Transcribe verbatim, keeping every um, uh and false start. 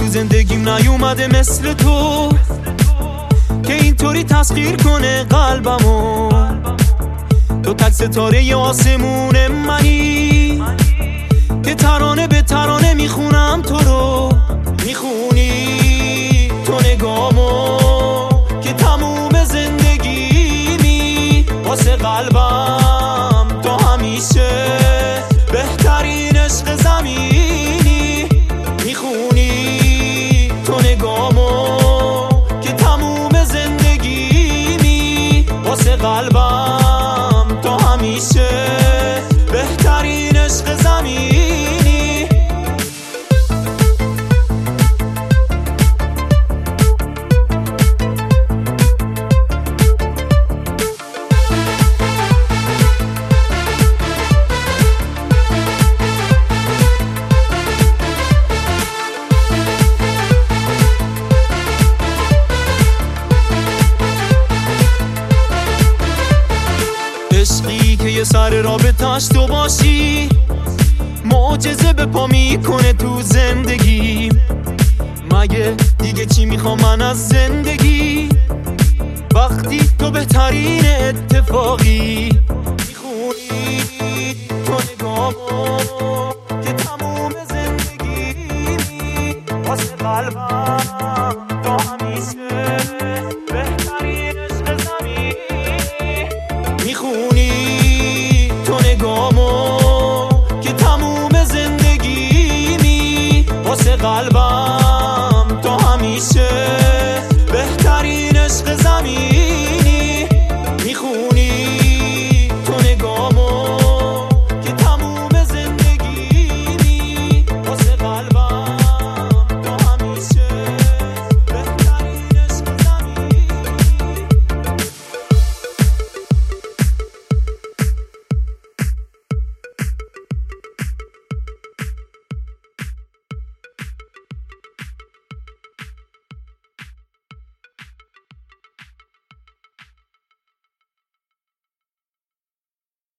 زندگیم نیومده مثل تو که اینطوری تسخیر کنه قلبمو. تو تک ستاره آسمون منی که ترانه به ترانه میخونم تو رو. میخونی تو نگامو که تموم زندگیمی. واسه قلبم تو همیشه بهترین عشق زمینی. میخونی تو نگامو که تموم زندگیمی. واسه قلبم تو همیشه بهترین عشق زمینی. عشقی که یه سر رابطه‌اش تو باشی معجزه به پا میکنه تو زندگی. مگه دیگه چی میخوام من از زندگی وقتی تو بهترین اتفاقی. میخونی تو نگامو که تموم زندگیمی. واسه قلبم تو همیشه بهترین عشق زمینی. میخونی تو نگامو که تموم زندگیمی. واسه قلبم